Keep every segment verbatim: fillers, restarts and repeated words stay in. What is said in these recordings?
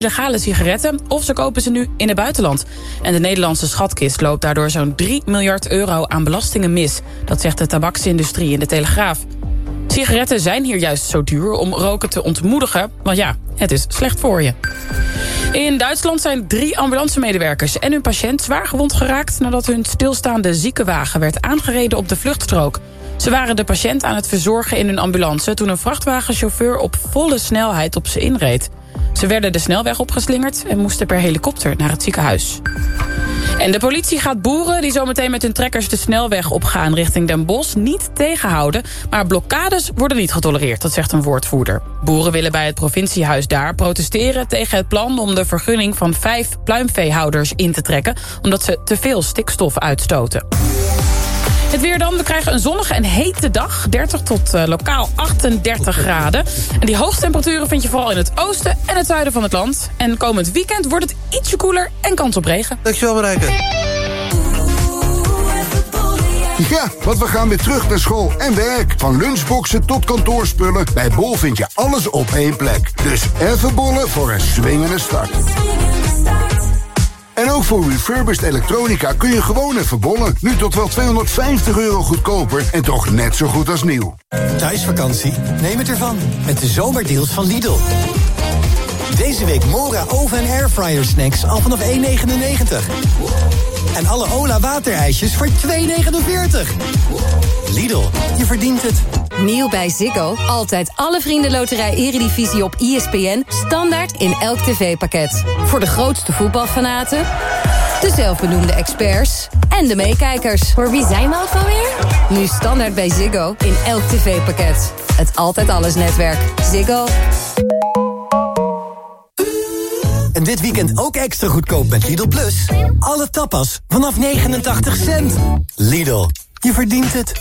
legale sigaretten of ze kopen ze nu in het buitenland. En de Nederlandse schatkist loopt daardoor zo'n drie miljard euro aan belastingen mis. Dat zegt de tabaksindustrie in de Telegraaf. Sigaretten zijn hier juist zo duur om roken te ontmoedigen, want ja, het is slecht voor je. In Duitsland zijn drie ambulancemedewerkers en hun patiënt zwaar gewond geraakt nadat hun stilstaande ziekenwagen werd aangereden op de vluchtstrook. Ze waren de patiënt aan het verzorgen in hun ambulance toen een vrachtwagenchauffeur op volle snelheid op ze inreed. Ze werden de snelweg opgeslingerd en moesten per helikopter naar het ziekenhuis. En de politie gaat boeren die zometeen met hun trekkers de snelweg opgaan richting Den Bosch niet tegenhouden. Maar blokkades worden niet getolereerd, dat zegt een woordvoerder. Boeren willen bij het provinciehuis daar protesteren tegen het plan om de vergunning van vijf pluimveehouders in te trekken, omdat ze te veel stikstof uitstoten. Het weer dan. We krijgen een zonnige en hete dag. dertig tot uh, lokaal achtendertig graden. En die hoogtemperaturen vind je vooral in het oosten en het zuiden van het land. En komend weekend wordt het ietsje koeler en kans op regen. Dankjewel, Marijke. Ja, want we gaan weer terug naar school en werk. Van lunchboxen tot kantoorspullen. Bij Bol vind je alles op één plek. Dus even bollen voor een swingende start. En ook voor refurbished elektronica kun je gewoon even bollen. Nu tot wel tweehonderdvijftig euro goedkoper en toch net zo goed als nieuw. Thuisvakantie? Neem het ervan. Met de zomerdeals van Lidl. Deze week Mora oven- en airfryer snacks al vanaf één negenennegentig. En alle Ola waterijsjes voor twee negenenveertig. Lidl, je verdient het. Nieuw bij Ziggo. Altijd alle Vriendenloterij Eredivisie op I S P N. Standaard in elk tv-pakket. Voor de grootste voetbalfanaten, de zelfbenoemde experts en de meekijkers. Voor wie zijn we ook alweer? Nu standaard bij Ziggo in elk tv-pakket. Het Altijd Alles netwerk. Ziggo. En dit weekend ook extra goedkoop met Lidl Plus. Alle tapas vanaf negenentachtig cent. Lidl, je verdient het.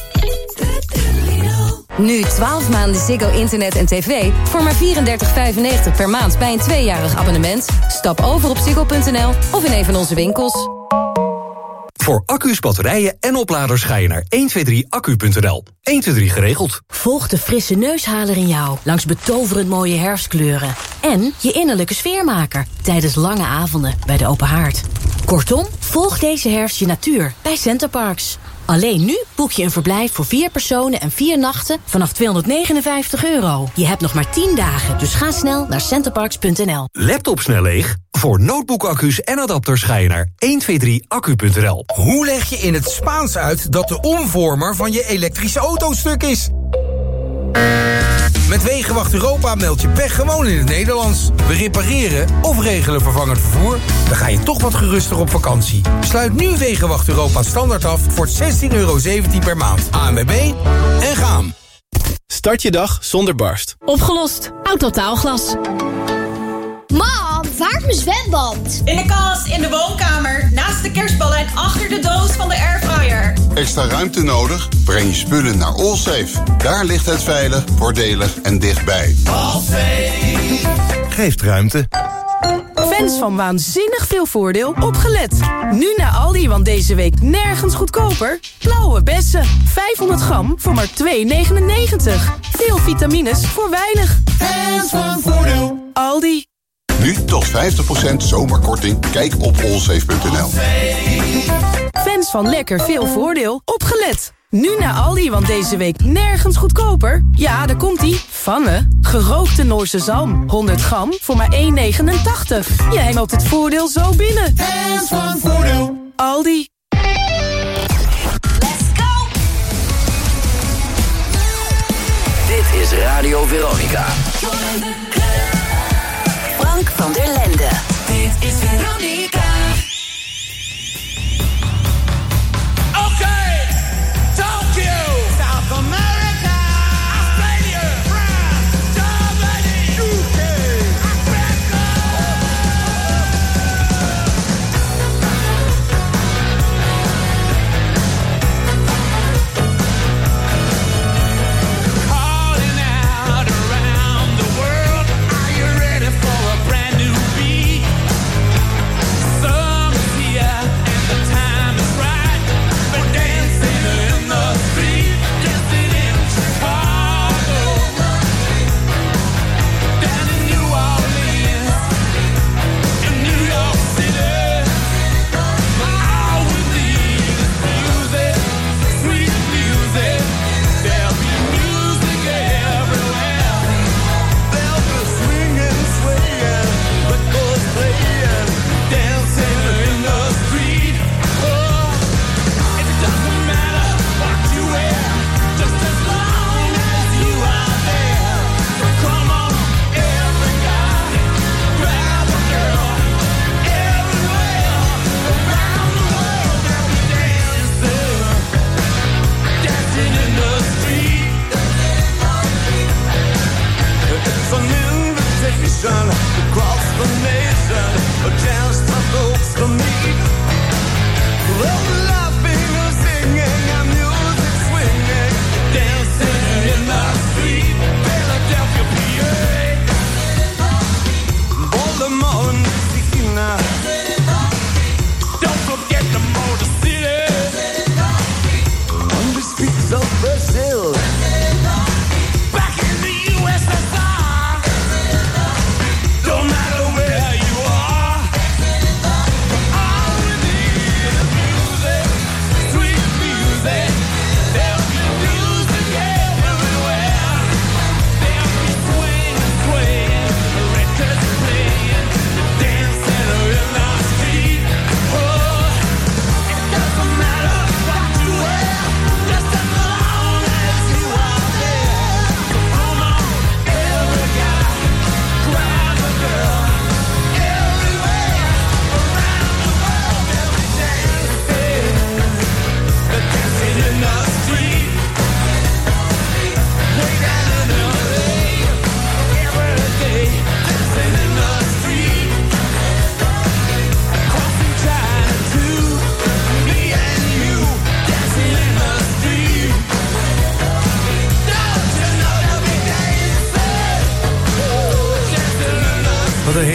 Nu twaalf maanden Ziggo internet en tv voor maar vierendertig vijfennegentig per maand bij een tweejarig abonnement. Stap over op ziggo punt n l of in een van onze winkels. Voor accu's, batterijen en opladers ga je naar honderdtweeëntwintig accu punt n l. honderdtweeëntwintig geregeld. Volg de frisse neushaler in jou langs betoverend mooie herfstkleuren. En je innerlijke sfeermaker tijdens lange avonden bij de open haard. Kortom, volg deze herfst je natuur bij Centerparks. Alleen nu boek je een verblijf voor vier personen en vier nachten vanaf tweehonderdnegenenvijftig euro. Je hebt nog maar tien dagen, dus ga snel naar centerparks punt n l. Laptop snel leeg? Voor notebookaccu's en adapters ga je naar honderdtweeëntwintig accu punt n l. Hoe leg je in het Spaans uit dat de omvormer van je elektrische auto stuk is? Met Wegenwacht Europa meld je pech gewoon in het Nederlands. We repareren of regelen vervangend vervoer. Dan ga je toch wat geruster op vakantie. Sluit nu Wegenwacht Europa standaard af voor zestien euro zeventien per maand. A N W B en gaan. Start je dag zonder barst. Opgelost. Autotaalglas. Mam, waar is mijn zwembad? In de kast, in de woonkamer, naast de kerstballen en achter de doos van de airfryer. Extra ruimte nodig? Breng je spullen naar Allsafe. Daar ligt het veilig, voordelig en dichtbij. Allsafe geeft ruimte. Fans van waanzinnig veel voordeel, opgelet. Nu naar Aldi, want deze week nergens goedkoper. Blauwe bessen, vijfhonderd gram voor maar twee negenennegentig. Veel vitamines voor weinig. Fans van voordeel. Aldi. Nu tot vijftig procent zomerkorting. Kijk op allsafe punt n l. Fans van lekker veel voordeel, opgelet. Nu naar Aldi, want deze week nergens goedkoper. Ja, daar komt-ie. Vanne. Gerookte Noorse zalm. honderd gram voor maar één negenentachtig. Je hengelt het voordeel zo binnen. Fans van voordeel. Aldi. Let's go! Dit is Radio Veronica. Frank van der Lende. Dit is Veronica. South America, Australia, France, Germany, U K, Africa. Calling out around the world,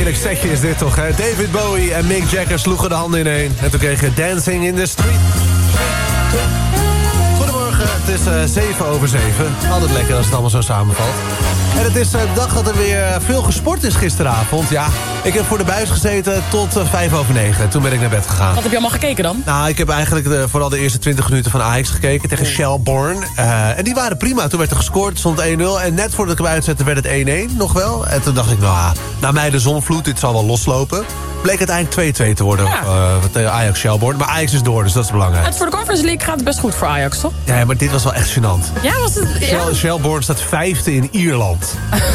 heerlijk setje is dit toch, hè? David Bowie en Mick Jagger sloegen de handen ineen. En toen kreeg je Dancing in the Street. Goedemorgen, het is uh, zeven over zeven. Altijd lekker als het allemaal zo samenvalt. En het is de dag dat er weer veel gesport is gisteravond. Ja, ik heb voor de buis gezeten tot uh, vijf over negen. Toen ben ik naar bed gegaan. Wat heb je allemaal gekeken dan? Nou, ik heb eigenlijk de, vooral de eerste twintig minuten van Ajax gekeken tegen Shelbourne. Uh, en die waren prima. Toen werd er gescoord, het stond één nul. En net voordat ik hem uitzette werd het één één nog wel. En toen dacht ik, nou, na mij de zonvloed, dit zal wel loslopen. Bleek uiteindelijk twee twee te worden ja. uh, tegen Ajax Shelbourne. Maar Ajax is door, dus dat is belangrijk. Het voor de Conference League gaat het best goed voor Ajax, toch? Ja, maar dit was wel echt gênant. Ja, was het... Ja. Shell, Shelbourne staat vijfde in Ierland.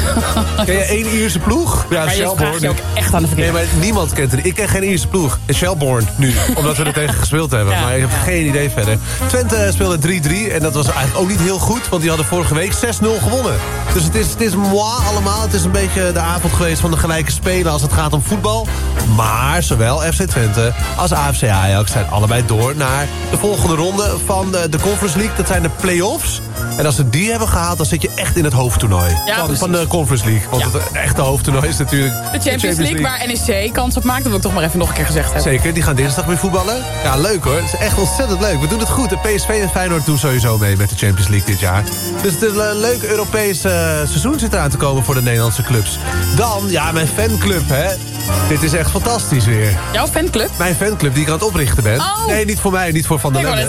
Ken je één Ierse ploeg? Ja, maar je vraagt je ook echt aan de verkeerde. Nee, maar niemand kent het. Ik ken geen Ierse ploeg. Shelbourne nu, omdat we er tegen gespeeld hebben. Ja. Maar ik heb ja. geen idee verder. Twente speelde drie drie en dat was eigenlijk ook niet heel goed. Want die hadden vorige week zes nul gewonnen. Dus het is, het is moi allemaal. Het is een beetje de avond geweest van de gelijke spelen als het gaat om voetbal. Maar zowel F C Twente als A F C Ajax zijn allebei door naar de volgende ronde van de, de Conference League. Dat zijn de play-offs. En als ze die hebben gehaald, dan zit je echt in het hoofdtoernooi. Ja, van, van de Conference League. Want ja. het echte hoofdtoernooi is natuurlijk de Champions, de Champions League, League, waar N E C kans op maakt. Dat wil ik toch maar even nog een keer gezegd hebben. Zeker, die gaan dinsdag weer voetballen. Ja, leuk hoor. Het is echt ontzettend leuk. We doen het goed. De P S V en Feyenoord doen sowieso mee met de Champions League dit jaar. Dus het is een leuk Europees uh, seizoen zit eraan te komen voor de Nederlandse clubs. Dan, ja, mijn fanclub, hè. Dit is echt fantastisch weer. Jouw fanclub? Mijn fanclub die ik aan het oprichten ben. Oh. Nee, niet voor mij, niet voor Van der Lende.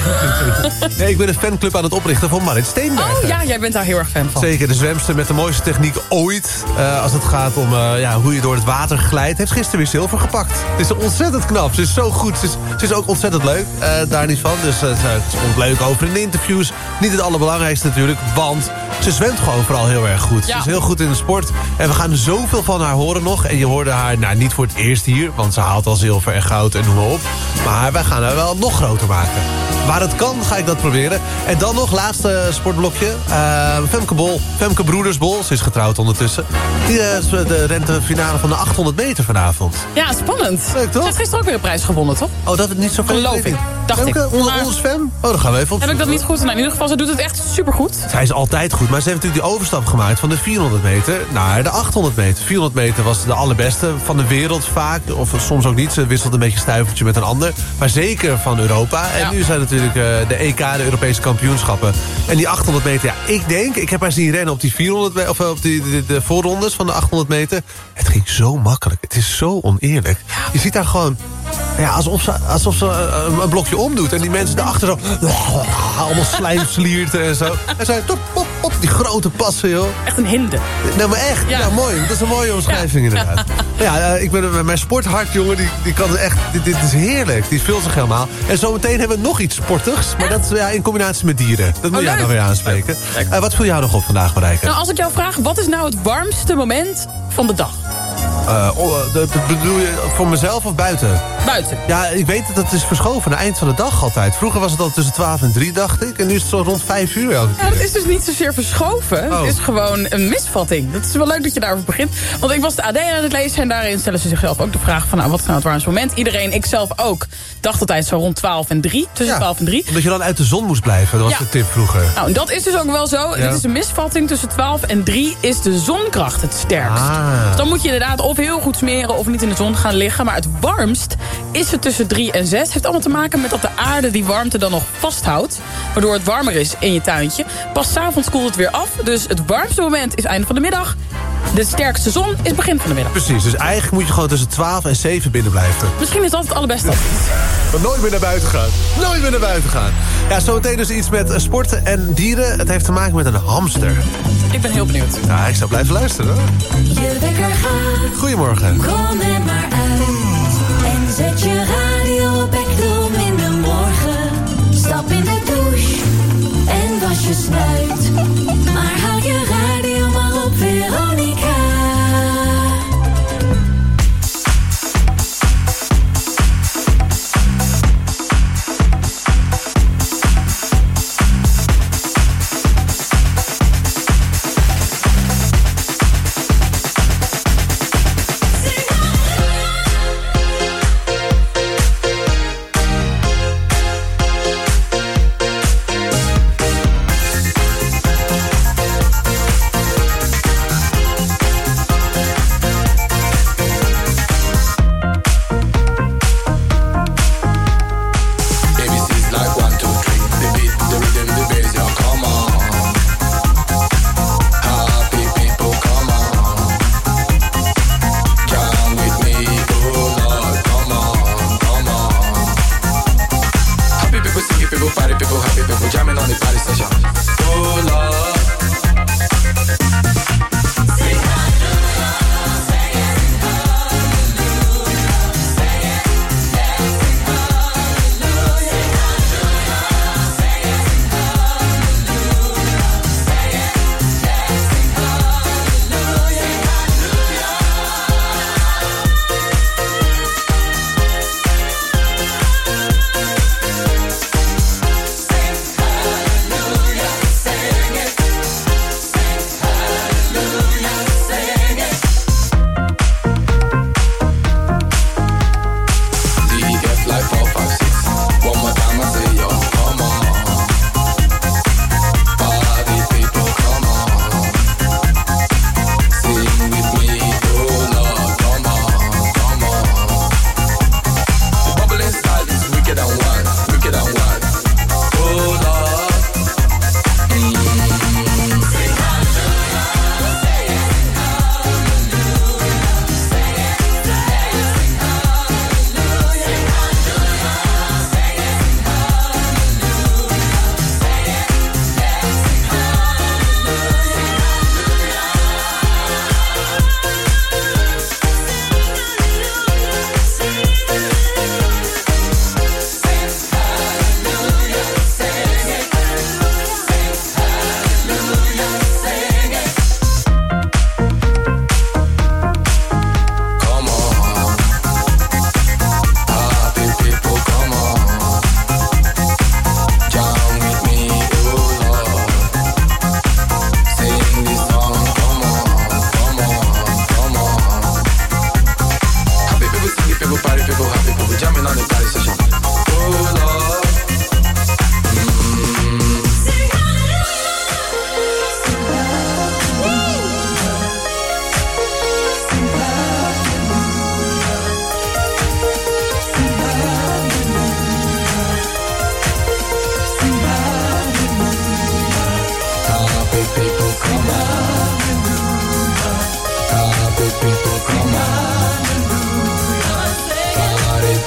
Nee. nee, ik ben een fanclub aan het oprichten van Marit Steenbergen. Oh ja, jij bent daar heel erg fan van. Zeker, de zwemster met de mooiste techniek ooit. Uh, als het gaat om uh, ja, hoe je door het water glijdt. Heeft gisteren weer zilver gepakt. Het is ontzettend knap. Ze is zo goed. Ze is, ze is ook ontzettend leuk. Uh, daar niet van. Dus uh, het is leuk over in de interviews. Niet het allerbelangrijkste natuurlijk. Want ze zwemt gewoon vooral heel erg goed. Ja. Ze is heel goed in de sport. En we gaan zoveel van haar horen nog. En je hoorde haar, nou niet voor het eerst hier. Want ze haalt al zilver en goud en noem maar op. Maar wij gaan haar wel nog groter maken. Waar het kan, ga ik dat proberen. En dan nog, laatste sportblokje. Uh, Femke Bol. Femke Broedersbol. Ze is getrouwd ondertussen. Die uh, de rent de finale van de achthonderd meter vanavond. Ja, spannend. Leuk, toch? Ze heeft gisteren ook weer een prijs gewonnen, toch? Oh, dat het niet zo veel geloof ik. Dacht Femke, ik. Onder ons Fem? Oh, dan gaan we even op. Heb ik dat niet goed? Nou, in ieder geval, ze doet het echt supergoed. Zij is altijd goed. Maar ze heeft natuurlijk die overstap gemaakt van de vierhonderd meter naar de achthonderd meter. vierhonderd meter was de allerbeste van de wereld vaak. Of soms ook niet. Ze wisselt een beetje stuivertje met een ander. Maar zeker van Europa. En ja. nu zijn natuurlijk uh, de E K, de Europese kampioenschappen. En die achthonderd meter, ja, ik denk... Ik heb haar zien rennen op die vierhonderd of op die, de, de voorrondes van de achthonderd meter. Het ging zo makkelijk. Het is zo oneerlijk. Je ziet daar gewoon... Ja, alsof ze, alsof ze uh, een blokje omdoet. En die mensen daarachter zo... allemaal slijmslierten en zo. En zij... Top, pop, pop, die grote passen, joh. Echt een hinde. Nou, maar echt. Ja, ja mooi. Dat is een mooie omschrijving, ja. inderdaad. Ja, uh, ik ben, mijn sporthart, jongen, die, die kan het echt... Dit, dit is heerlijk. Die vult zich helemaal. En zometeen hebben we nog iets sportigs. Maar dat is ja, in combinatie met dieren. Dat moet oh, jij nou weer aanspreken. Uh, wat viel jou nog op vandaag, Marijke? Nou, als ik jou vraag, wat is nou het warmste moment van de dag? Uh, oh, de, bedoel je voor mezelf of buiten? Buiten. Ja, ik weet dat het is verschoven naar eind van de dag altijd. Vroeger was het al tussen twaalf en drie, dacht ik. En nu is het zo rond vijf uur elke keer. Ja, dat is dus niet zozeer verschoven. Oh. Het is gewoon een misvatting. Dat is wel leuk dat je daarover begint. Want ik was de A D aan het lezen en daarin stellen ze zichzelf ook de vraag van... nou, wat is nou het warmste moment? Iedereen, ik zelf ook, dacht altijd zo rond twaalf en drie. Tussen ja, twaalf en drie. Omdat je dan uit de zon moest blijven. Dat was ja. de tip vroeger. Nou, dat is dus ook wel zo. Ja. Dit is een misvatting. Tussen twaalf en drie is de zonkracht het sterkst. Ah. Dus dan moet je inderdaad of heel goed smeren of niet in de zon gaan liggen. Maar het warmst is het tussen drie en zes. Heeft allemaal te maken met dat de aarde die warmte dan nog vasthoudt. Waardoor het warmer is in je tuintje. Pas 's avonds koelt het weer af. Dus het warmste moment is einde van de middag. De sterkste zon is begin van de middag. Precies, dus eigenlijk moet je gewoon tussen twaalf en zeven binnen blijven. Misschien is dat het allerbeste. Maar nooit meer naar buiten gaan. Nooit meer naar buiten gaan. Ja, zometeen dus iets met sporten en dieren. Het heeft te maken met een hamster. Ik ben heel benieuwd. Ja, ik zou blijven luisteren. Je wekker gaat. Goedemorgen. Kom er maar uit. En zet je radio op Ekdom in de morgen. Stap in de douche. En was je snuit. Maar hou je radio maar op Veronica.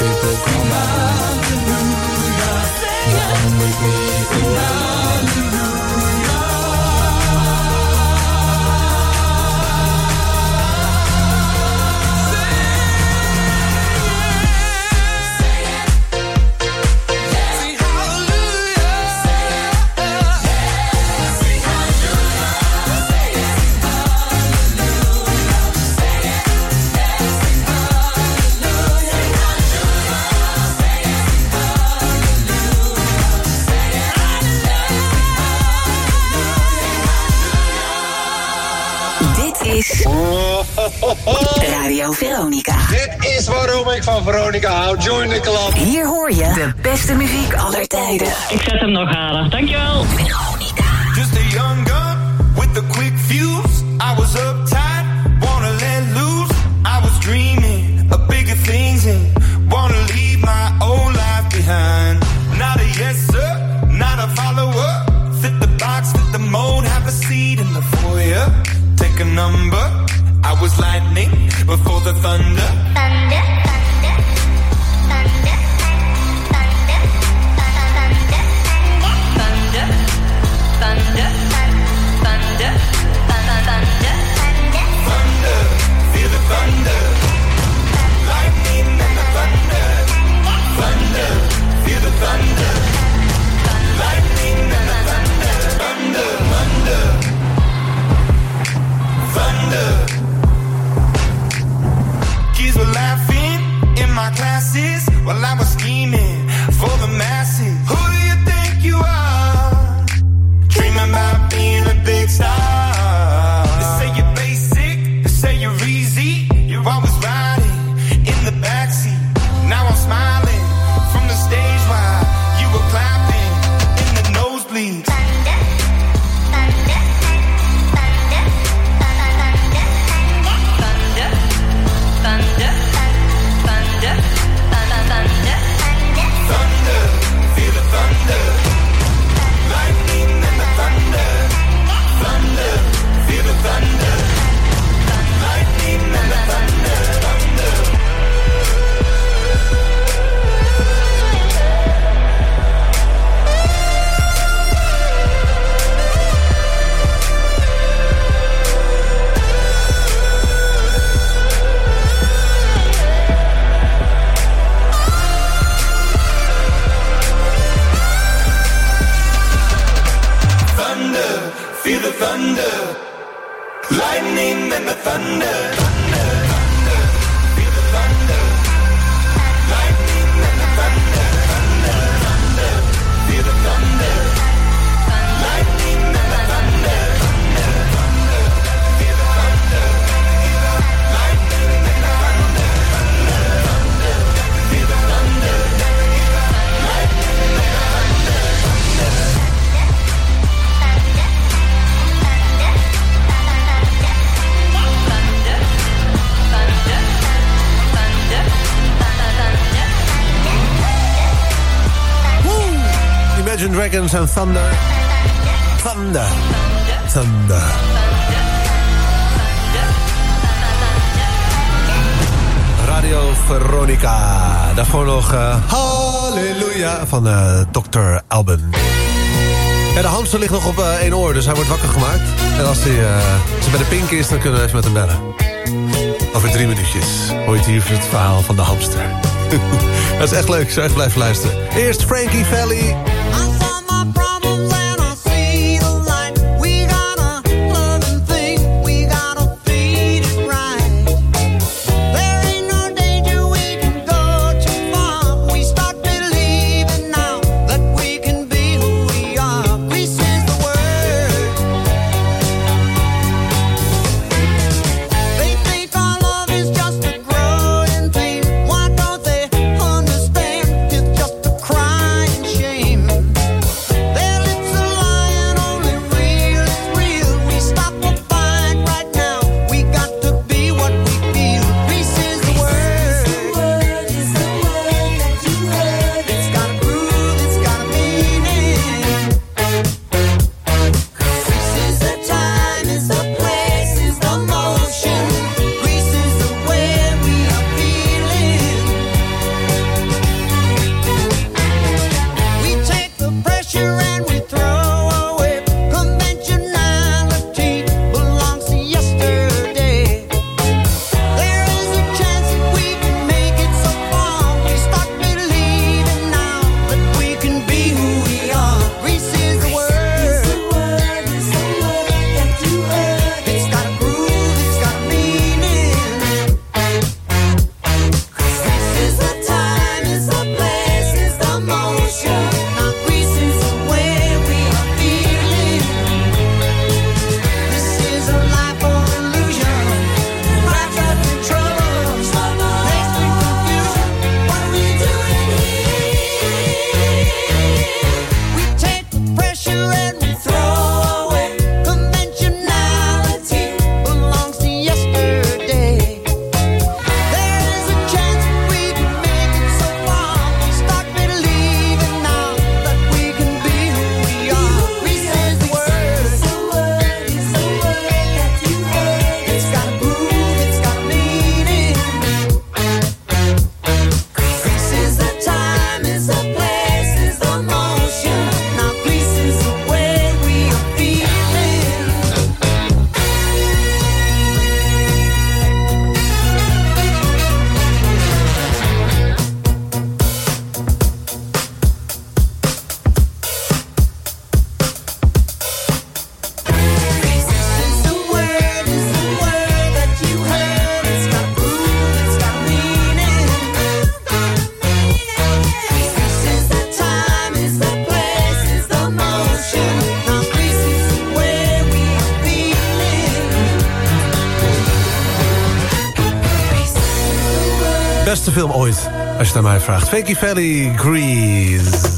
Radio Veronica. Dit is waarom ik van Veronica hou. Join the club. Hier hoor je de beste muziek aller tijden. Ik zet hem nog harder. Dankjewel. Veronica. Just a young gun with a quick fuse. I was uptight, wanna let loose. I was dreaming of bigger things and wanna leave my old life behind. Not a yes sir, not a follower. Fit the box, fit the mold, have a seat in the foyer. Take a number. I was lightning before the thunder. Thunder, thunder, thunder, thunder, thunder, thunder, thunder, thunder, thunder, thunder, feel the thunder. Lightning and the thunder. Thunder, feel the thunder. Lightning and the thunder. Thunder, thunder, thunder. Kids were laughing in my classes while I was scheming for the masses. Who do you think you are? Dreaming about being a big star. They say you're basic, they say you're easy. You're always riding in the backseat. Now I'm smiling from the stage while you were clapping in the nosebleeds. thunder, thunder, thunder, thunder, thunder, thunder, thunder, Thunder, feel the thunder. Lightning and the thunder. Thunder, feel the thunder. Lightning and the thunder. Thunder. Thunder, feel the thunder. Lightning and the thunder. Thunder, thunder, feel the thunder. Lightning and the thunder. Thunder, thunder, feel the thunder. Lightning and the thunder. Thunder, thunder, feel the thunder. Lightning and the thunder. Thunder, thunder, feel the thunder. Lightning and the thunder. Imagine Dragons en Thunder. Thunder. Thunder. Radio Veronica. Daarvoor nog uh, Halleluja van uh, dokter Alban. Ja, de hamster ligt nog op uh, één oor, dus hij wordt wakker gemaakt. En als hij, uh, als hij bij de pink is, dan kunnen we even met hem bellen. Over drie minuutjes hoor je hier het verhaal van de hamster. Dat is echt leuk, zo echt blijven luisteren. Eerst Frankie Valli. Why don't they understand it's just a crying shame? Beste film ooit, als je het aan mij vraagt. Fakey Valley, Grease.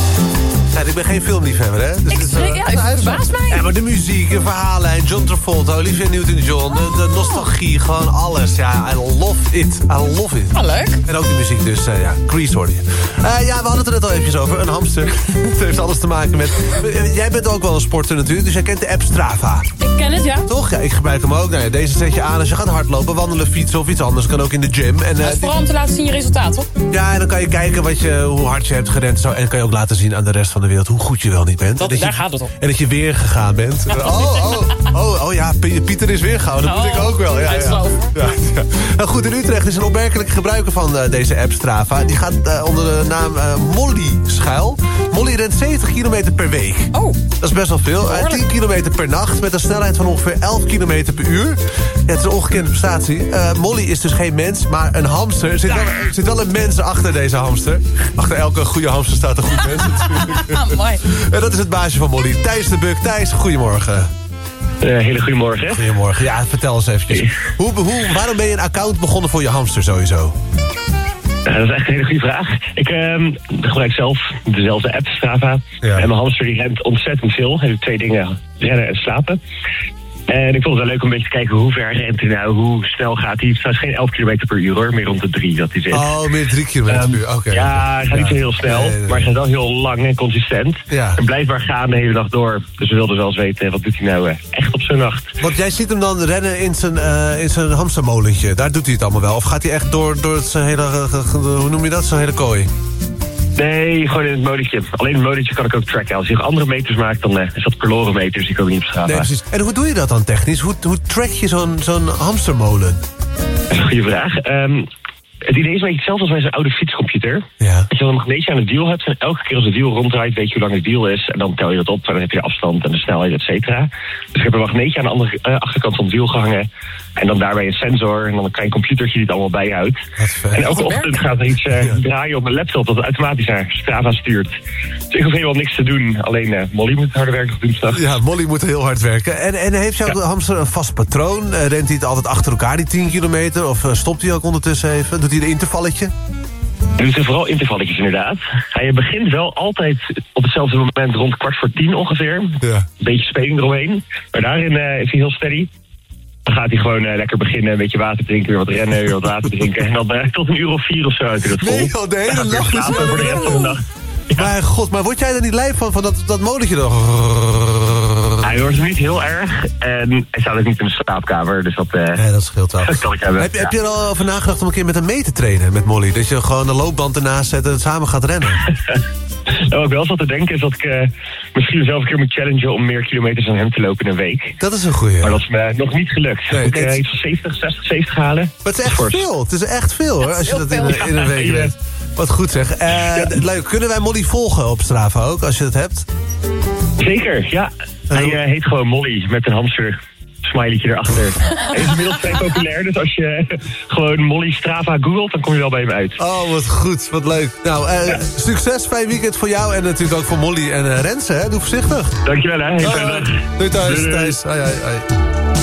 Ja, ik ben geen filmliefhebber, hè? Dus ik het, uh, ja, het verbaast mij. Ja, maar de muziek, de verhalenlijn, John Travolta, Olivia Newton-John, de, de nostalgie, gewoon alles. Ja, I love it. I love it. Oh, leuk. En ook de muziek, dus uh, ja, Grease hoorde je. Uh, ja, we hadden het er net al eventjes over. Een hamster. Het heeft alles te maken met... Uh, jij bent ook wel een sporter natuurlijk, dus jij kent de app Strava. Ik ken het, ja. Toch? Ja, ik gebruik hem ook. Nou ja, deze zet je aan als je gaat hardlopen, wandelen, fietsen of iets anders. Kan ook in de gym. En, uh, dat is vooral om te laten zien je resultaat, toch? Ja, en dan kan je kijken wat je, hoe hard je hebt gerend en zo. En dan kan je ook laten zien aan de rest van de wereld hoe goed je wel niet bent. Dat, dat daar je, gaat het om. En dat je weer gegaan bent. Oh, oh, oh, oh ja, Pieter is weer gehouden. Dat oh, moet ik ook wel. Ja, ja. Ja, ja. Nou goed, in Utrecht is een opmerkelijk gebruiker van uh, deze app Strava. Die gaat uh, onder de naam uh, Molly schuil. Molly rent zeventig kilometer per week. Oh. Dat is best wel veel. Uh, tien kilometer per nacht met een snelheid van ongeveer elf kilometer per uur. Ja, het is een ongekende prestatie. Uh, Molly is dus geen mens, maar een hamster. Er zit, wel, er zit wel een mens achter deze hamster. Achter elke goede hamster staat een goed mens natuurlijk. Mooi. En dat is het baasje van Molly. Thijs de Buk. Thijs, goedemorgen. Uh, hele goedemorgen. Goedemorgen. Ja, vertel eens eventjes. Hoe, hoe, waarom ben je een account begonnen voor je hamster sowieso? Ja, dat is echt een hele goede vraag. Ik uh, gebruik zelf dezelfde app, Strava. Ja. En mijn hamster die rent ontzettend veel. Hij doet twee dingen, rennen en slapen. En ik vond het wel leuk om een beetje te kijken hoe ver rent hij nou, hoe snel gaat hij. Het is geen elf kilometer per uur hoor, meer rond de drie dat hij zit. Oh, meer drie kilometer per uur, oké. Okay. Ja, hij gaat ja. niet zo heel snel, nee, nee, nee. maar hij gaat wel heel lang en consistent. Ja. En blijft maar gaan de hele dag door. Dus we wilden wel eens weten, wat doet hij nou uh, echt op zijn nacht. Want jij ziet hem dan rennen in zijn, uh, in zijn hamstermolentje, daar doet hij het allemaal wel. Of gaat hij echt door, door zijn hele, uh, hoe noem je dat, zijn hele kooi? Nee, gewoon in het molentje. Alleen het molentje kan ik ook tracken. Als je nog andere meters maakt, dan uh, is dat verlorenmeters. Die komen niet op Strava. Nee, precies. En hoe doe je dat dan technisch? Hoe, hoe track je zo'n zo'n hamstermolen? Dat is een goede vraag. Um, het idee is een beetje hetzelfde als bij zo'n oude fietscomputer. Ja. Als je dan een magneetje aan het wiel hebt en elke keer als het wiel ronddraait, weet je hoe lang het wiel is. En dan tel je dat op en dan heb je de afstand en de snelheid, et cetera. Dus ik heb een magneetje aan de andere, uh, achterkant van het wiel gehangen. En dan daarbij een sensor en dan een klein computertje die het allemaal bijhoudt. En elke ochtend gaat er iets uh, ja. draaien op mijn laptop dat het automatisch naar Strava stuurt. Dus ik hoef helemaal niks te doen. Alleen uh, Molly moet harde werk nog doen s'nachts. Ja, Molly moet heel hard werken. En, en heeft jouw ja. hamster een vast patroon? Uh, rent hij het altijd achter elkaar, die tien kilometer? Of uh, stopt hij ook ondertussen even? Doet hij een intervalletje? Hij doet er vooral intervalletjes inderdaad. Hij begint wel altijd op hetzelfde moment rond kwart voor tien ongeveer. Ja. Een beetje speling eromheen. Maar daarin uh, is hij heel steady. Dan gaat hij gewoon uh, lekker beginnen, een beetje water drinken, weer wat rennen, weer wat water drinken. En dan uh, tot een uur of vier of zo uit in het vol. Nee joh, de hele nacht is voor de rest van de dag. Ja. Maar god, maar word jij er niet lijp van, van dat, dat molentje dan? Hij hoort hem niet heel erg. En hij staat ook niet in de slaapkamer, dus dat... Uh, nee, dat scheelt wel. Dat kan ik hebben. Heb, ja. heb je er al over nagedacht om een keer met hem mee te trainen, met Molly? Dat je gewoon de loopband ernaast zet en samen gaat rennen? Nou, wat ik wel zat te denken is dat ik uh, misschien zelf een keer moet challengen om meer kilometers dan hem te lopen in een week. Dat is een goeie. Maar dat is me nog niet gelukt. Nee, moet ik uh, iets van zeventig, zestig, zeventig halen. Maar het is echt Fors. veel. Het is echt veel hoor, als je dat in, in, in een week ja, doet. Wat goed zeg. Uh, ja. Leuk. Kunnen wij Molly volgen op Strava ook, als je het hebt? Zeker, ja. Hij uh, heet gewoon Molly met een hamster. Smileytje erachter. Hij is inmiddels vrij populair, dus als je uh, gewoon Molly Strava googelt, dan kom je wel bij hem uit. Oh, wat goed, wat leuk. Nou, uh, ja. succes, fijn weekend voor jou en natuurlijk ook voor Molly en uh, Renze, hè? Doe voorzichtig. Dankjewel, hè. Heel fijn dag. Doei thuis, doei, doei. Thuis. Hoi, hoi, hoi.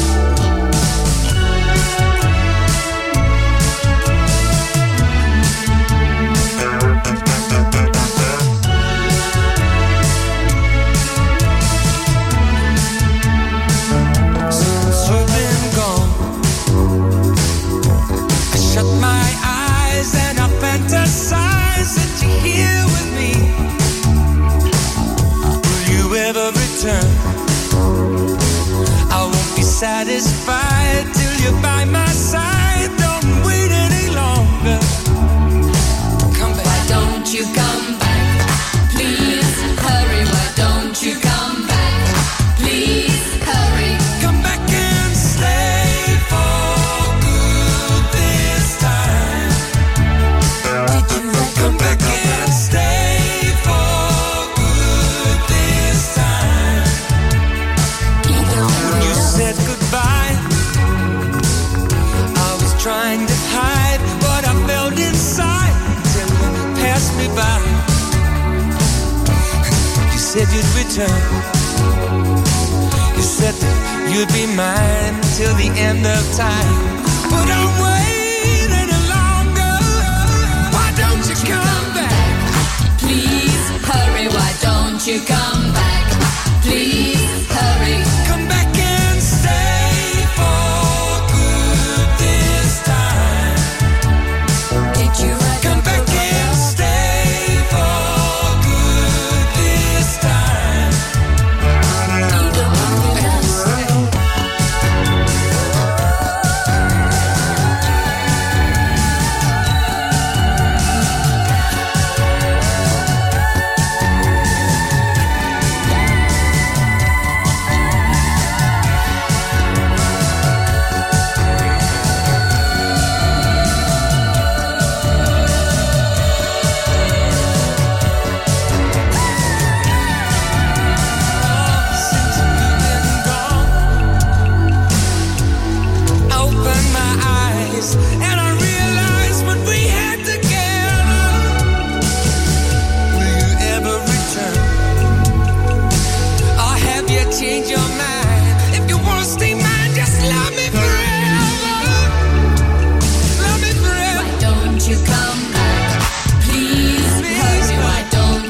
Satisfied till you're by my side. Don't wait any longer. Come back. Why don't you come back? Please hurry. Why don't you come back? Please hurry. Come back and stay for good this time. Did you like come back and stay for good this time? When you said goodbye, I was trying to hide what I felt inside till you passed me by. You said you'd return. You said that you'd be mine till the end of time. But I'm waiting any longer.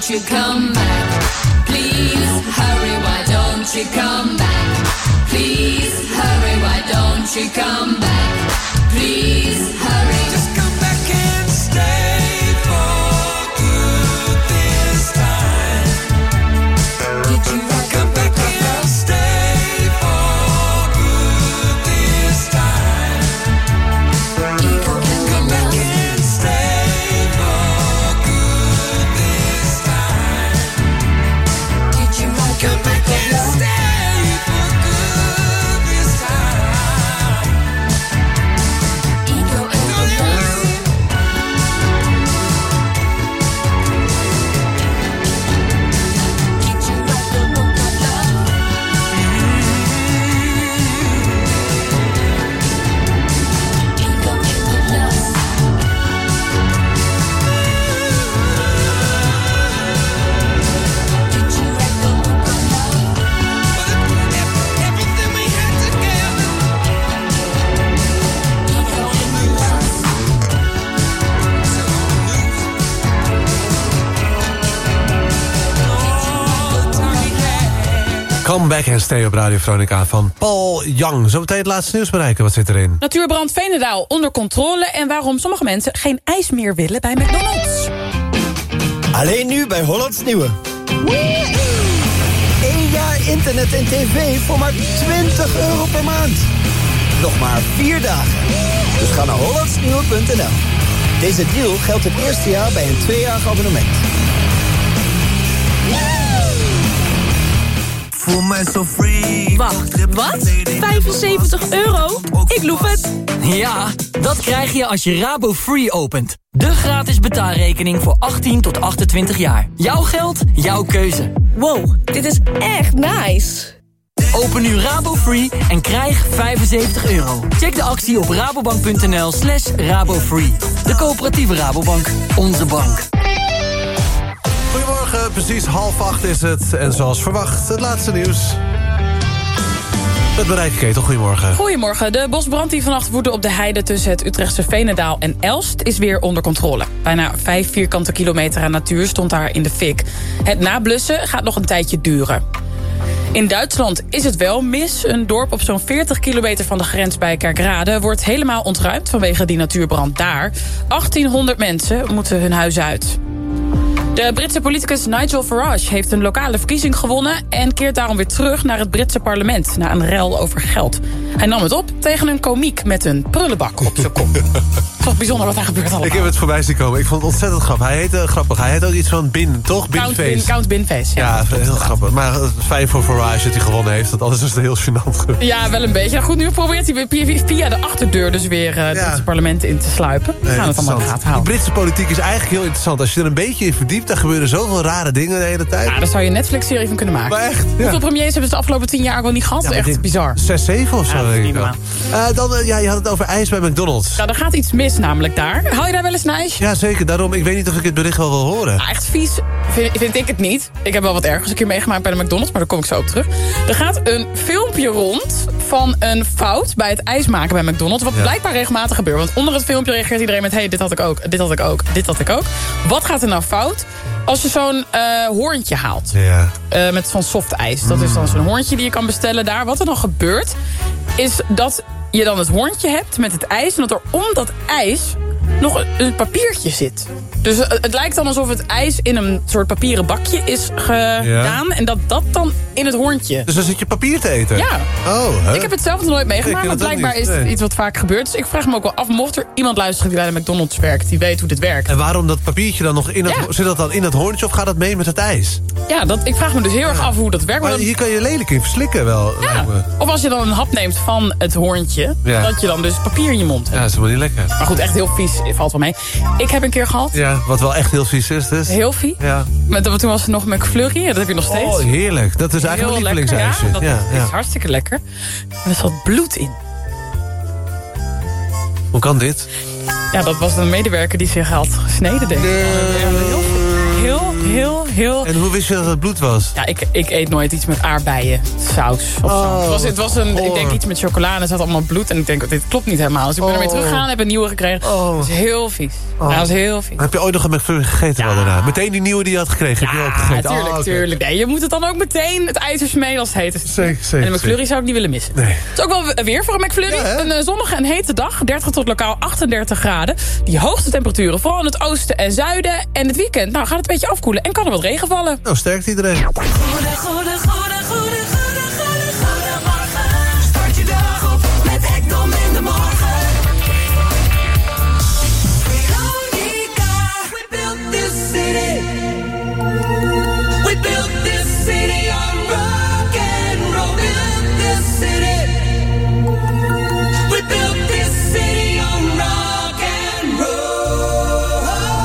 don't you come back? Please hurry, why don't you come back? Please hurry, why don't you come back? Please hurry. Just come back and stay for good this time. Did you come back and stay for good this time? Come back and stay for good this time. Did you come back and stay for good this time? Ego and love. Did you write the book of love? Ego and love. Did you write the book of love? Everything we had together. Ego and love. Come Back and Stay op Radio Veronica van Paul Young. Zometeen het laatste nieuws bereiken. Wat zit erin? Natuurbrand Veenendaal onder controle en waarom sommige mensen geen ijs meer willen bij McDonald's. Alleen nu bij Hollands Nieuwe. Eén jaar internet en tv voor maar twintig euro per maand. Nog maar vier dagen. Dus ga naar hollandsnieuwe punt n l. Deze deal geldt het eerste jaar bij een tweejarig abonnement. Voel mij zo free. Wacht, wat? vijfenzeventig euro? Ik loef het. Ja, dat krijg je als je Rabo Free opent. De gratis betaalrekening voor achttien tot achtentwintig jaar. Jouw geld, jouw keuze. Wow, dit is echt nice. Open nu Rabo Free en krijg vijfenzeventig euro. Check de actie op rabobank.nl slash rabofree. De coöperatieve Rabobank. Onze bank. Goedemorgen, precies half acht is het. En zoals verwacht, het laatste nieuws. Het bereiken Ketel, goedemorgen. Goedemorgen. De bosbrand die vannacht woedde op de heide tussen het Utrechtse Veenendaal en Elst is weer onder controle. Bijna vijf vierkante kilometer aan natuur stond daar in de fik. Het nablussen gaat nog een tijdje duren. In Duitsland is het wel mis. Een dorp op zo'n veertig kilometer van de grens bij Kerkrade wordt helemaal ontruimd vanwege die natuurbrand daar. achttienhonderd mensen moeten hun huis uit. De Britse politicus Nigel Farage heeft een lokale verkiezing gewonnen en keert daarom weer terug naar het Britse parlement na een rel over geld. Hij nam het op tegen een komiek met een prullenbak op zijn kop. Toch bijzonder wat daar gebeurt allemaal. Ik heb het voorbij zien komen. Ik vond het ontzettend grappig. Hij heette grappig. Hij heet ook iets van Bin, toch? Count Binface. Bin, Count Binface, ja. Ja, heel grappig. Maar het fijn voor Farage dat hij gewonnen heeft. Want anders is het heel gênant. Ja, wel een beetje. Nou goed, nu probeert hij weer via de achterdeur dus weer uh, het Britse parlement in te sluipen. We gaan het allemaal in de gaten houden. De Britse politiek is eigenlijk heel interessant. Als je er een beetje in verdiept, dan gebeuren zoveel rare dingen de hele tijd. Ja, daar zou je een Netflix-serie van kunnen maken. Maar echt, ja. Hoeveel premiers hebben ze de afgelopen tien jaar ook wel niet gehad? Ja, echt bizar. Zes, zeven of zo. Ja, denk ik uh, dan, uh, ja, je had het over ijs bij McDonald's. Ja, er gaat iets mis namelijk daar. Hou je daar wel eens een ijsje? Ja, zeker. Daarom, ik weet niet of ik het bericht wel wil horen. Nou, echt vies vind, vind ik het niet. Ik heb wel wat ergens een keer meegemaakt bij de McDonald's, maar daar kom ik zo op terug. Er gaat een filmpje rond van een fout bij het ijs maken bij McDonald's. Wat ja. blijkbaar regelmatig gebeurt. Want onder het filmpje reageert iedereen met... hey, dit had ik ook, dit had ik ook, dit had ik ook. Wat gaat er nou fout? Als je zo'n uh, hoorntje haalt. Ja. Uh, met zo'n soft ijs. Dat is dan zo'n hoorntje die je kan bestellen daar. Wat er dan gebeurt, is dat je dan het hoorntje hebt met het ijs. En dat er om dat ijs nog een, een papiertje zit. Dus het, het lijkt dan alsof het ijs in een soort papieren bakje is gedaan. Ja. En dat dat dan in het hoorntje. Dus dan zit je papier te eten? Ja. Oh, hè? Ik heb het zelf nog nooit meegemaakt, maar blijkbaar is het nee. iets wat vaak gebeurt. Dus ik vraag me ook wel af, mocht er iemand luisteren die bij de McDonald's werkt, die weet hoe dit werkt. En waarom dat papiertje dan nog in het... Ja. Zit dat dan in het hoorntje of gaat dat mee met het ijs? Ja, dat, ik vraag me dus heel erg af hoe dat werkt. Maar dan, hier kan je lelijk in verslikken wel. Ja. Of als je dan een hap neemt van het hoorntje, ja. dat je dan dus papier in je mond hebt. Ja, dat is wel niet lekker. Maar goed, echt heel vies, valt wel mee. Ik heb een keer gehad. Ja, wat wel echt heel vies is dus. Heel vies? Ja. Met, toen was het nog McFlurry, dat heb je nog steeds. Oh, heerlijk. Dat is eigenlijk mijn lievelingsijsje. Ja, dat ja, is ja. hartstikke lekker. En er zat bloed in. Hoe kan dit? Ja, dat was een medewerker die zich had gesneden, denk ik. Nee. Heel, heel heel, heel... En hoe wist je dat het bloed was? Ja, ik, ik eet nooit iets met aardbeien, saus of oh, zo. Het was, het was een, ik denk iets met chocolade, er zat allemaal bloed. En ik denk, dit klopt niet helemaal. Dus ik ben oh. ermee teruggegaan, heb een nieuwe gekregen. Oh. Dat is heel vies. Oh. Dat was heel vies. Heb je ooit nog een McFlurry gegeten ja. wel daarna? Meteen die nieuwe die je had gekregen? Ja, heb je ook gegeten? tuurlijk, oh, okay. tuurlijk. Nee, je moet het dan ook meteen het ijzer smeden als het heet is. Zeker, zeker. En een McFlurry zou ik niet willen missen. Nee. Het is ook wel weer voor een McFlurry. Ja, een uh, zonnige en hete dag, dertig tot lokaal achtendertig graden. Die hoogste temperaturen, vooral in het oosten en zuiden. En het weekend, nou gaat het een beetje afkoelen en kan er wat regen vallen. Nou, sterkt iedereen. Goede, goede, goede, goede, goede, goede, goedemorgen. Start je dag op met Ekdom in de morgen. Veronica, we built this city. We built this city on rock and roll. Built this city. We built this city on rock and roll.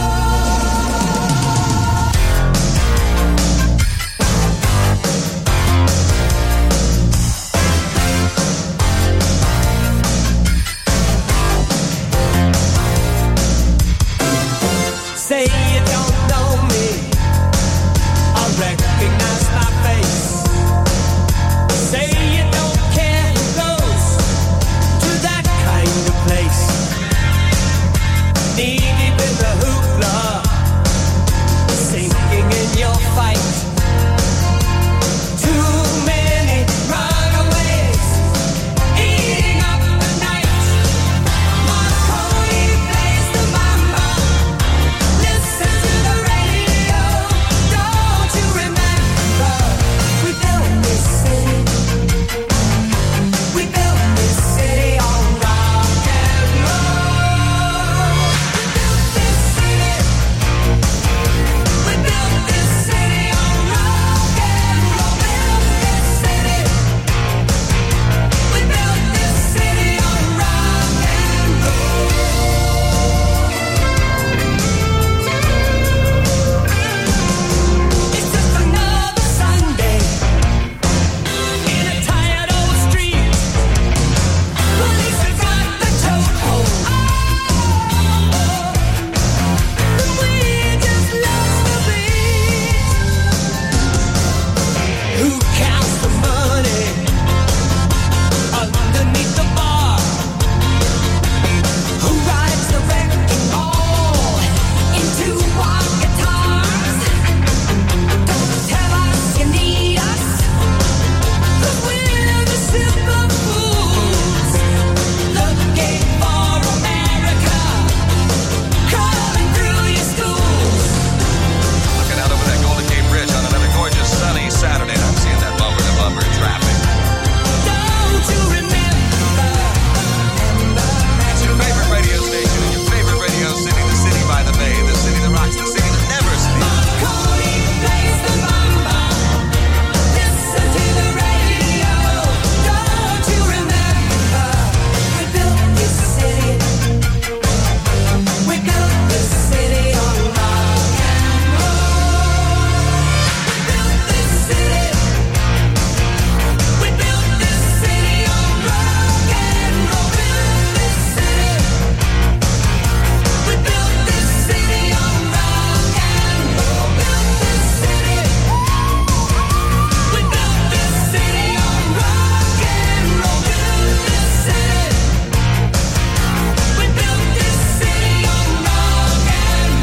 Say you don't know me, I recognize my face. Say you don't care who goes to that kind of place. Knee deep in the hoopla, sinking in your fight. Too many runaways, eating up the night. Marconi plays the mambo. Listen to the radio. Don't you remember? We built this city. We built this city on rock and roll. We built this city. We built this city on rock and roll. Built this city. We built this city on rock and roll. It's just another Sunday in a tired old street. Police have got the chokehold. Oh, we just lost the beat. Who counts the money underneath the bar? Who rides the wrecking ball into our guitars? Don't tell us you need us, 'cause we're the simple fools looking for America, crawling through your schools. Looking out over that Golden Gate Bridge on another gorgeous sunny Saturday, and I'm seeing that bumper to bumper traffic. Don't you remember? It's your favorite radio station in your favorite radio city, the city by the bay, the city that rocks, the city that never sleeps. Marconi plays the mambo. Listen to the radio. Don't you remember? We built this city. We built this city on rock and roll. We built this city. We built this city on rock and roll. Built this city. We built this city on rock and roll. Built this city. We built this city on rock and roll. Built this city. We built this city on rock and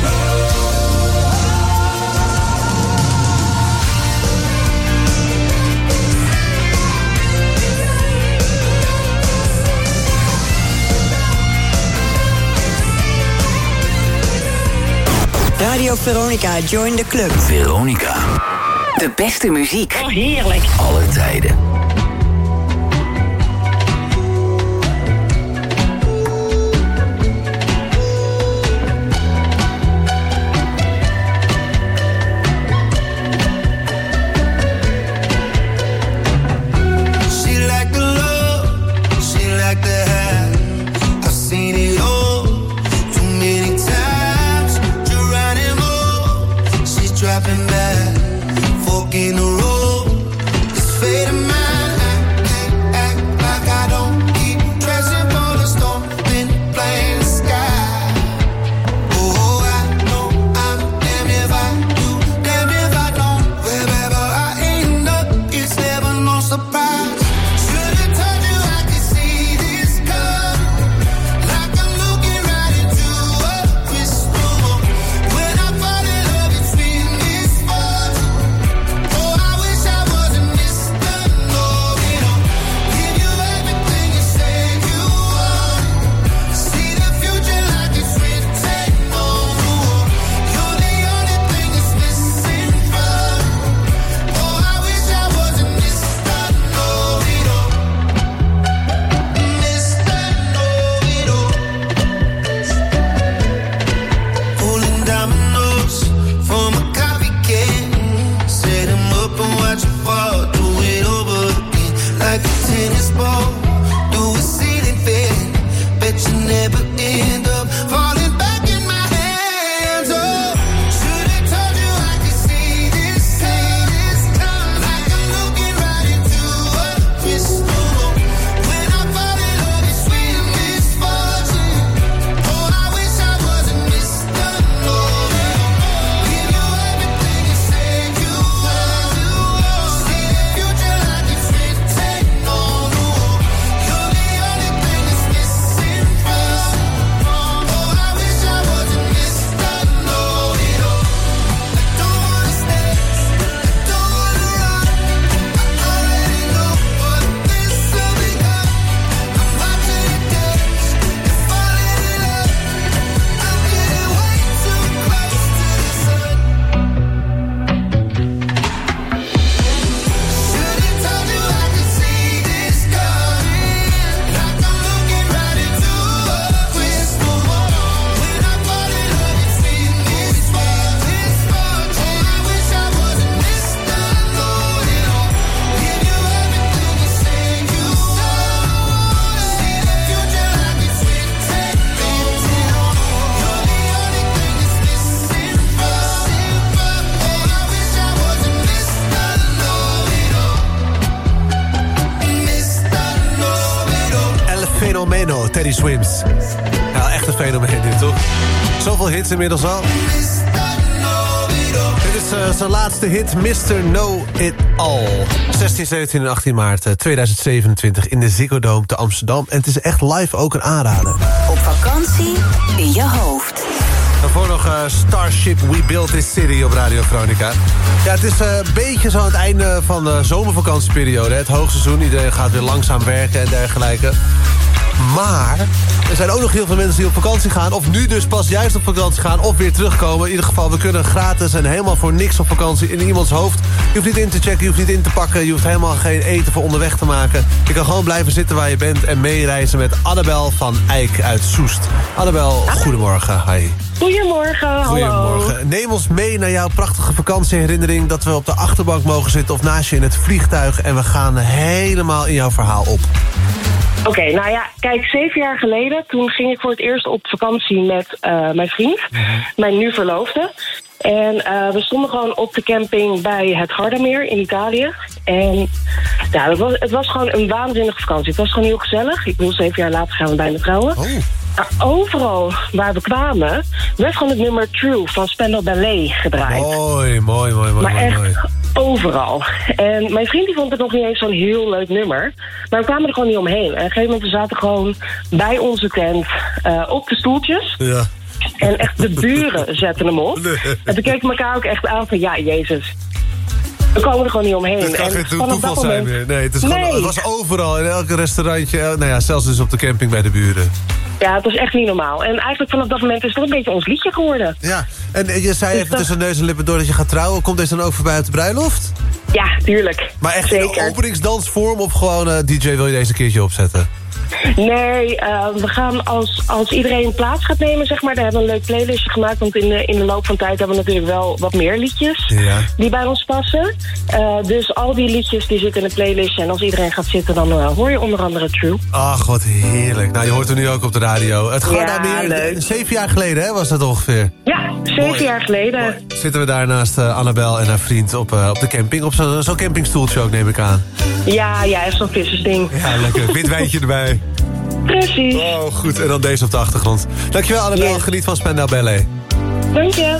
Radio Veronica, join the club. Veronica. De beste muziek. Oh, heerlijk. Alle tijden. She like the love, she like the hair. I've seen it all too many times. Geronimo, she's dropping back, fork in the road. This fate of mine. Teddy Swims. Ja, echt een fenomeen dit, toch? Zoveel hits inmiddels al. Dit is uh, zijn laatste hit, mister Know It All. zestien, zeventien en achttien maart tweeduizend zevenentwintig in de Ziggo Dome te Amsterdam. En het is echt live ook een aanrader. Op vakantie in je hoofd. Daarvoor nog uh, Starship, We Built This City op Radio Veronica. Ja, het is een uh, beetje zo aan het einde van de zomervakantieperiode. Hè? Het hoogseizoen, iedereen gaat weer langzaam werken en dergelijke. Maar er zijn ook nog heel veel mensen die op vakantie gaan. Of nu dus pas juist op vakantie gaan. Of weer terugkomen. In ieder geval, we kunnen gratis en helemaal voor niks op vakantie in iemands hoofd. Je hoeft niet in te checken, je hoeft niet in te pakken. Je hoeft helemaal geen eten voor onderweg te maken. Je kan gewoon blijven zitten waar je bent en meereizen met Annabel van Eyck uit Soest. Annabel, goedemorgen. Hi. Goedemorgen, hallo. Goedemorgen. Neem ons mee naar jouw prachtige vakantieherinnering. Dat we op de achterbank mogen zitten of naast je in het vliegtuig. En we gaan helemaal in jouw verhaal op. Oké, okay, nou ja, kijk, zeven jaar geleden... toen ging ik voor het eerst op vakantie met uh, mijn vriend, mm-hmm. mijn nu verloofde. En uh, we stonden gewoon op de camping bij het Gardameer in Italië. En ja, het was, het was gewoon een waanzinnige vakantie. Het was gewoon heel gezellig. Ik bedoel, zeven jaar later gaan we bijna trouwen. Oh. Maar overal waar we kwamen, werd gewoon het nummer True van Spandau Ballet gedraaid. Mooi, mooi, mooi, mooi. Maar mooi, echt mooi. overal. En mijn vriend die vond het nog niet eens zo'n heel leuk nummer. Maar we kwamen er gewoon niet omheen. En op een gegeven moment we zaten gewoon bij onze tent uh, op de stoeltjes. Ja. En echt de buren zetten hem op. Nee. En toen keken we elkaar ook echt aan van, ja, Jezus. We komen er gewoon niet omheen. Het kan en geen toeval zijn meer. Nee, het, is nee. Gewoon, het was overal, in elk restaurantje. Nou ja, zelfs dus op de camping bij de buren. Ja, het was echt niet normaal. En eigenlijk vanaf dat moment is het een beetje ons liedje geworden. Ja, en je zei dus even dat... tussen neus en lippen door dat je gaat trouwen. Komt deze dan ook voorbij uit de bruiloft? Ja, tuurlijk. Maar echt Zeker. in een openingsdansvorm of gewoon uh, D J wil je deze keertje opzetten? Nee, uh, we gaan als, als iedereen plaats gaat nemen, zeg maar. Daar hebben we een leuk playlistje gemaakt. Want in de, in de loop van tijd hebben we natuurlijk wel wat meer liedjes ja. die bij ons passen. Uh, dus al die liedjes die zitten in de playlistje. En als iedereen gaat zitten, dan uh, hoor je onder andere True. Ach, wat heerlijk. Nou, je hoort hem nu ook op de radio. Het Gardameer, ja, zeven jaar geleden, hè, was dat ongeveer? Ja, zeven Mooi. jaar geleden. Mooi. Zitten we daar naast uh, Annabel en haar vriend op, uh, op de camping. Op zo'n zo campingstoeltje ook, neem ik aan. Ja, ja, echt zo'n vissersding. Ja, lekker. Wit wijntje erbij. Precies. Oh, goed. En dan deze op de achtergrond. Dankjewel, Annabel. Yes. Geniet van Spandau Ballet. Dank je.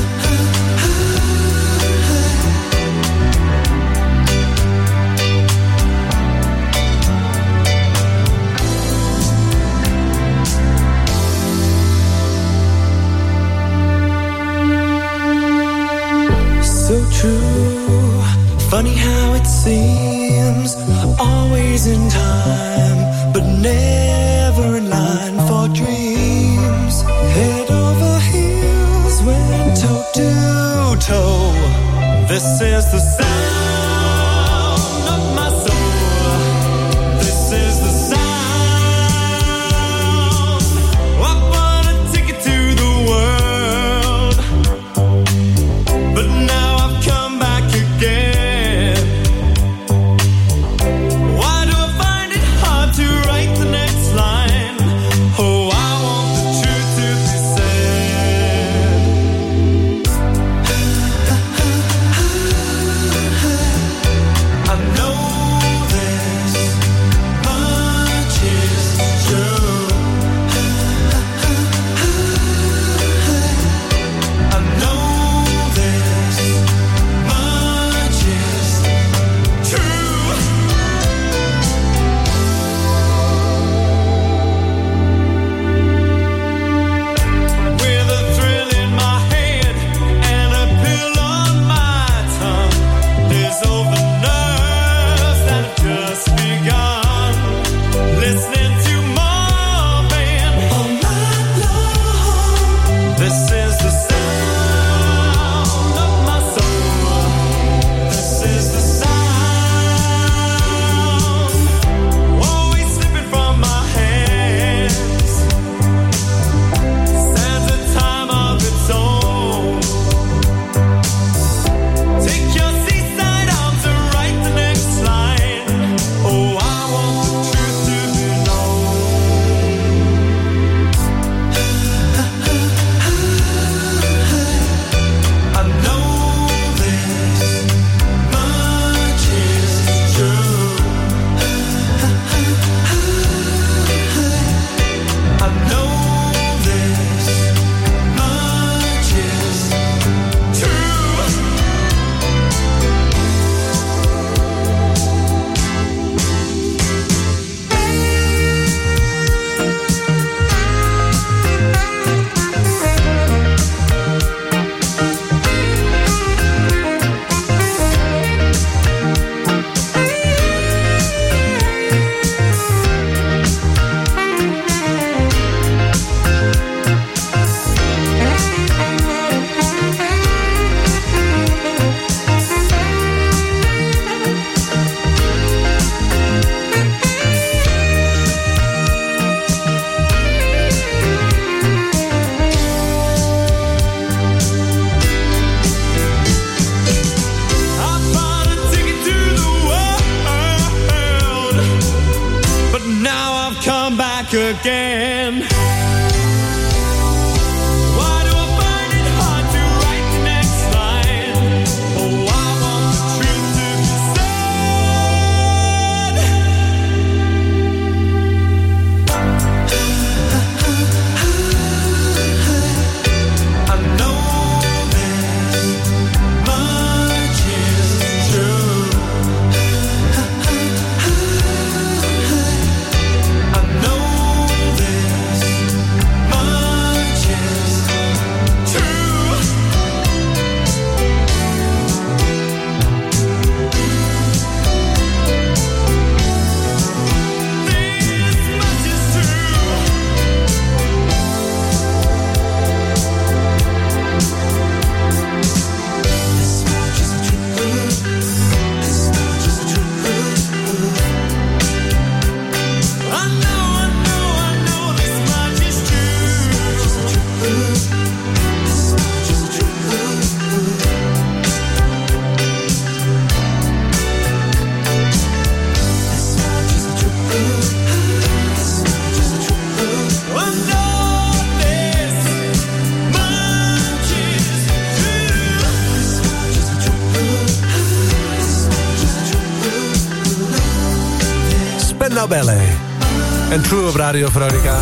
So true. Funny how it seems. Always in time, but never in line for dreams. Head over heels, went toe to toe. This is the sound of my soul. This is the sound. I bought a ticket to the world, but now I've come back again. again. Why do I find it hard to write the next line? Oh, I want the truth to be said. I know this much is true. I know this much is true. This much is true. This much is true. This much is true. I know, I know, I know this much is true. This much is true. This much is true. This much is true. I know this much is true. This much is true. This much is true. Spandau Ballet. En True op Radio Veronica.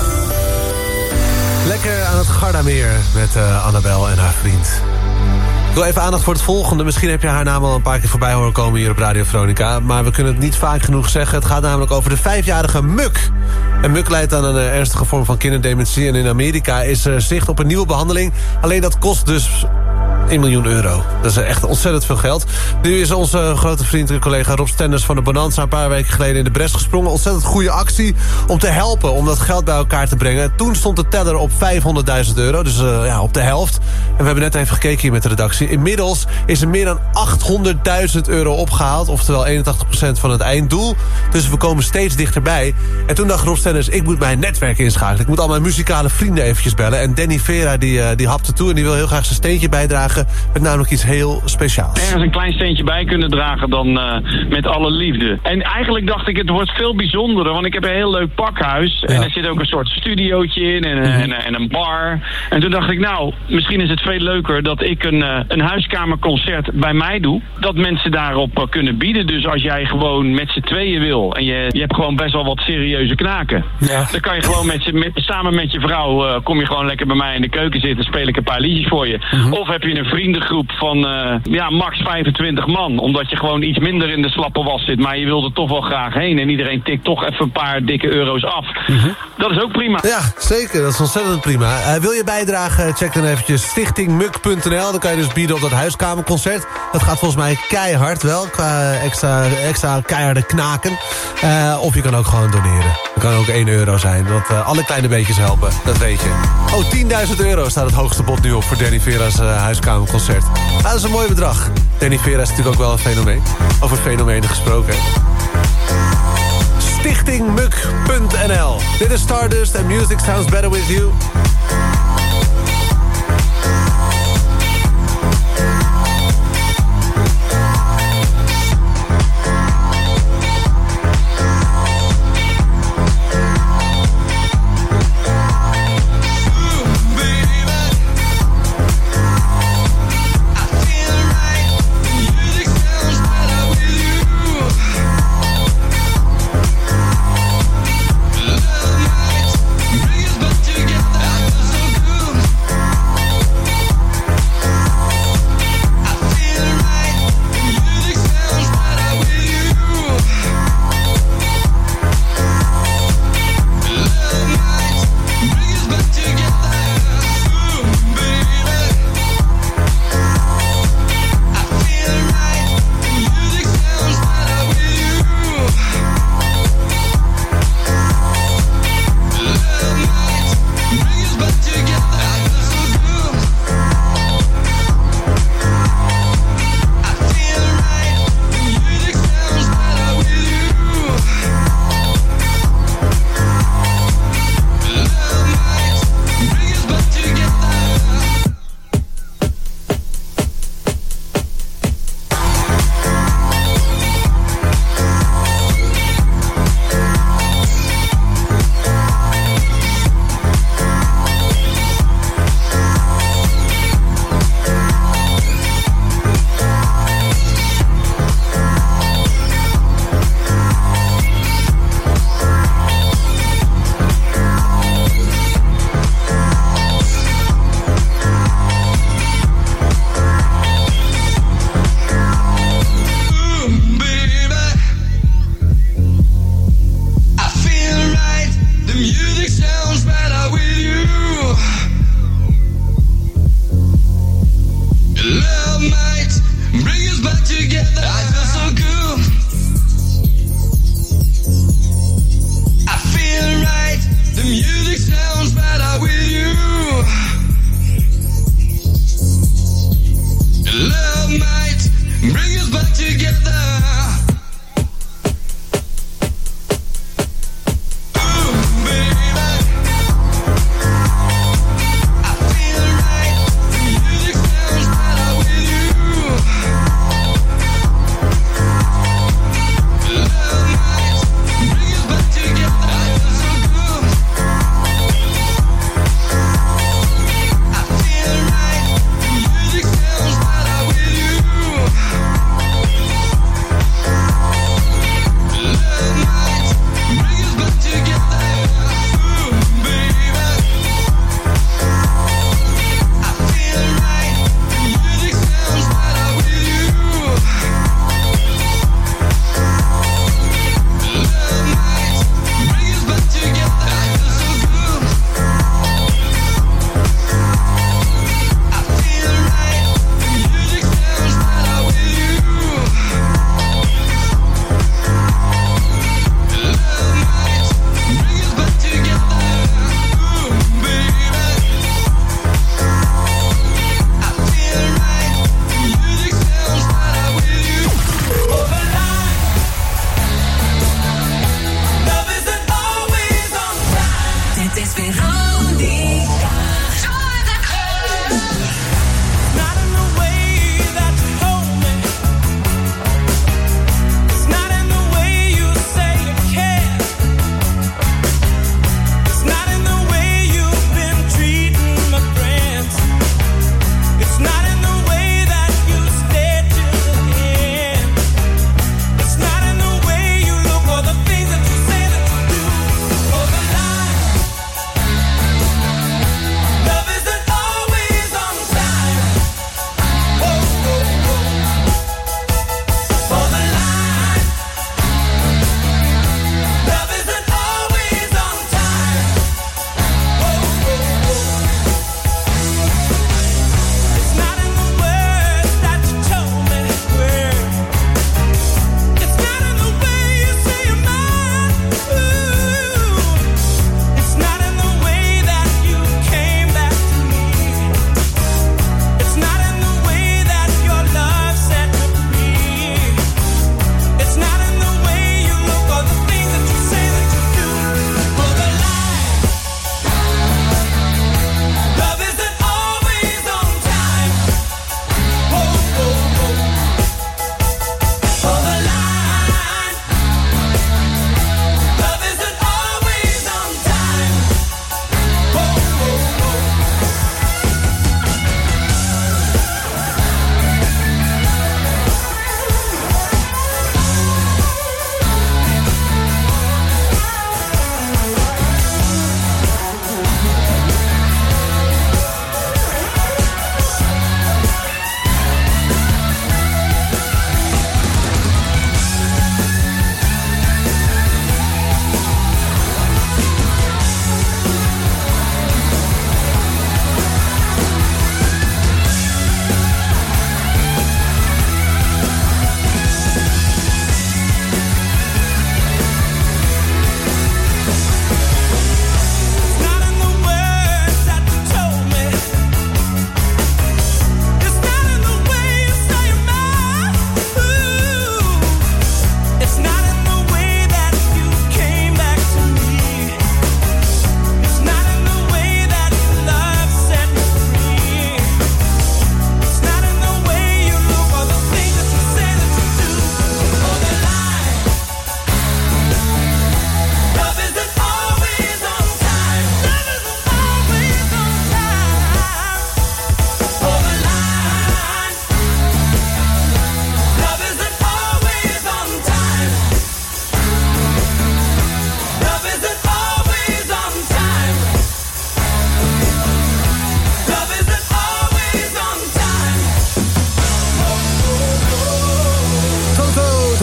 Lekker aan het Gardameer met uh, Annabel en haar vriend. Ik wil even aandacht voor het volgende. Misschien heb je haar naam al een paar keer voorbij horen komen hier op Radio Veronica. Maar we kunnen het niet vaak genoeg zeggen. Het gaat namelijk over de vijfjarige Muk. En Muk leidt aan een uh, ernstige vorm van kinderdementie. En in Amerika is uh, zicht op een nieuwe behandeling. Alleen dat kost dus één miljoen euro. Dat is echt ontzettend veel geld. Nu is onze grote vriend en collega Rob Stenders van de Bonanza een paar weken geleden in de bres gesprongen. Ontzettend goede actie om te helpen, om dat geld bij elkaar te brengen. Toen stond de teller op vijfhonderdduizend euro, dus uh, ja, op de helft. En we hebben net even gekeken hier met de redactie. Inmiddels is er meer dan achthonderdduizend euro opgehaald, oftewel eenentachtig procent van het einddoel. Dus we komen steeds dichterbij. En toen dacht Rob Stenders, ik moet mijn netwerk inschakelen. Ik moet al mijn muzikale vrienden eventjes bellen. En Danny Vera die, uh, die hapte toe en die wil heel graag zijn steentje bijdragen. Met namelijk iets heel speciaals. Ergens een klein steentje bij kunnen dragen dan uh, met alle liefde. En eigenlijk dacht ik, het wordt veel bijzonderer. Want ik heb een heel leuk pakhuis. Ja. En er zit ook een soort studiootje in en, mm-hmm. en, en een bar. En toen dacht ik, nou, misschien is het veel leuker dat ik een, uh, een huiskamerconcert bij mij doe. Dat mensen daarop uh, kunnen bieden. Dus als jij gewoon met z'n tweeën wil en je, je hebt gewoon best wel wat serieuze knaken. Ja. Dan kan je gewoon met, met, samen met je vrouw, uh, kom je gewoon lekker bij mij in de keuken zitten. Speel ik een paar liedjes voor je. Mm-hmm. Of heb je een vriendengroep van uh, ja, max vijfentwintig man. Omdat je gewoon iets minder in de slappe was zit. Maar je wilt er toch wel graag heen. En iedereen tikt toch even een paar dikke euro's af. Mm-hmm. Dat is ook prima. Ja, zeker. Dat is ontzettend prima. Uh, wil je bijdragen? Check dan eventjes stichting muk punt n l. Dan kan je dus bieden op dat huiskamerconcert. Dat gaat volgens mij keihard wel. Qua extra, extra keiharde knaken. Uh, of je kan ook gewoon doneren. Dat kan ook één euro zijn. Want uh, alle kleine beetjes helpen. Dat weet je. Oh, tienduizend euro staat het hoogste bod nu op voor Danny Vera's uh, huiskamerconcert. Ah, dat is een mooi bedrag. Danny Vera is natuurlijk ook wel een fenomeen. Over fenomenen gesproken. stichting muk punt n l. Dit is Stardust and Music Sounds Better With You. Together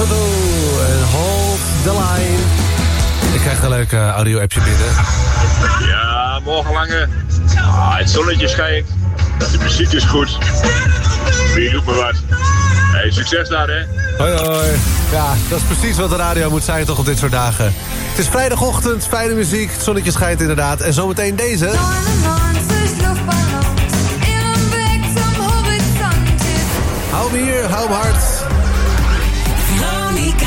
Avenue en Hold the Line. Ik krijg een leuk uh, audio-appje binnen. Ja, morgen lange. Ah, het zonnetje schijnt. De muziek is goed. Wie doet me wat? Hey, succes daar, hè? Hoi, hoi. Ja, dat is precies wat de radio moet zijn toch op dit soort dagen. Het is vrijdagochtend, fijne muziek, het zonnetje schijnt inderdaad. En zometeen deze. Hou me hier, hou me hard. Veronica.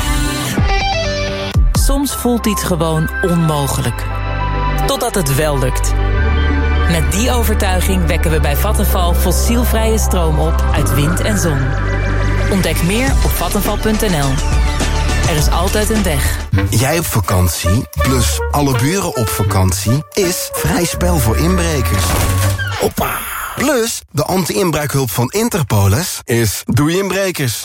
Soms voelt iets gewoon onmogelijk. Totdat het wel lukt. Met die overtuiging wekken we bij Vattenfall fossielvrije stroom op uit wind en zon. Ontdek meer op vattenfall punt n l. Er is altijd een weg. Jij op vakantie, plus alle buren op vakantie, is vrij spel voor inbrekers. Hoppa! Plus, de anti-inbraakhulp van Interpolis is doei inbrekers.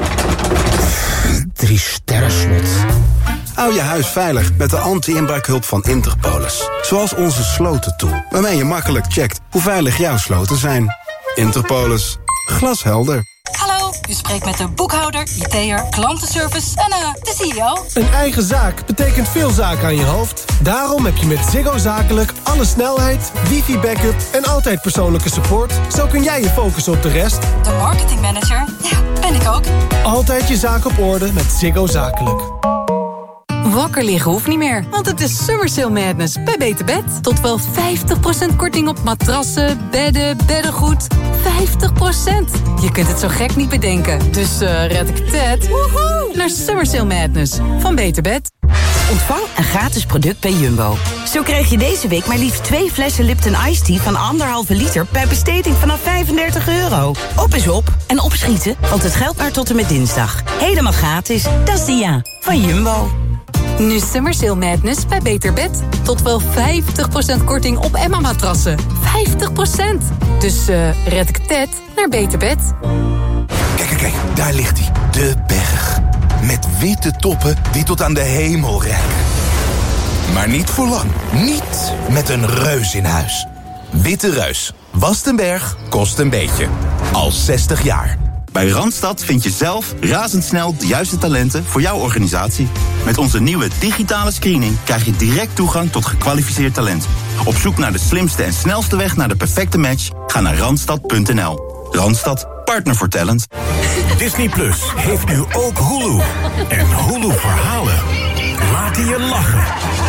Drie sterren slot. Hou je huis veilig met de anti-inbraakhulp van Interpolis. Zoals onze slotentool, waarmee je makkelijk checkt hoe veilig jouw sloten zijn. Interpolis. Glashelder. Hallo, u spreekt met de boekhouder, I T'er, klantenservice en uh, de C E O. Een eigen zaak betekent veel zaken aan je hoofd. Daarom heb je met Ziggo Zakelijk alle snelheid, wifi-backup en altijd persoonlijke support. Zo kun jij je focussen op de rest. De marketingmanager, ja, ben ik ook. Altijd je zaak op orde met Ziggo Zakelijk. Wakker liggen hoeft niet meer, want het is Summer Sale Madness bij Beter Bed. Tot wel vijftig procent korting op matrassen, bedden, beddengoed. vijftig procent. Je kunt het zo gek niet bedenken. Dus uh, red ik het woehoe, naar Summer Sale Madness van Beter Bed. Ontvang een gratis product bij Jumbo. Zo krijg je deze week maar liefst twee flessen Lipton Ice Tea van anderhalve liter per besteding vanaf vijfendertig euro. Op is op en opschieten, want het geldt maar tot en met dinsdag. Helemaal gratis, dat is Dia van Jumbo. Nu Summer Sale Madness bij Beter Bed. Tot wel vijftig procent korting op Emma-matrassen. vijftig procent. Dus uh, red ik Ted naar Beter Bed. Kijk, kijk, kijk, daar ligt hij. De berg. Met witte toppen die tot aan de hemel reiken. Maar niet voor lang. Niet met een reus in huis. Witte Reus. Wast een berg, kost een beetje. Al zestig jaar. Bij Randstad vind je zelf razendsnel de juiste talenten voor jouw organisatie. Met onze nieuwe digitale screening krijg je direct toegang tot gekwalificeerd talent. Op zoek naar de slimste en snelste weg naar de perfecte match? Ga naar randstad punt n l. Randstad, partner voor talent. Disney Plus heeft nu ook Hulu. En Hulu verhalen laten je lachen.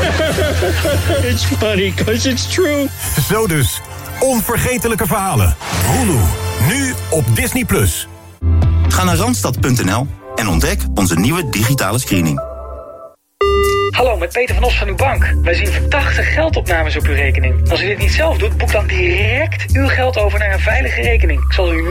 It's funny, 'cause it's true. Zo dus, onvergetelijke verhalen. Hulu, nu op Disney Plus. Ga naar randstad punt n l en ontdek onze nieuwe digitale screening. Hallo, met Peter van Os van uw bank. Wij zien verdachte geldopnames op uw rekening. Als u dit niet zelf doet, boek dan direct uw geld over naar een veilige rekening. Ik zal u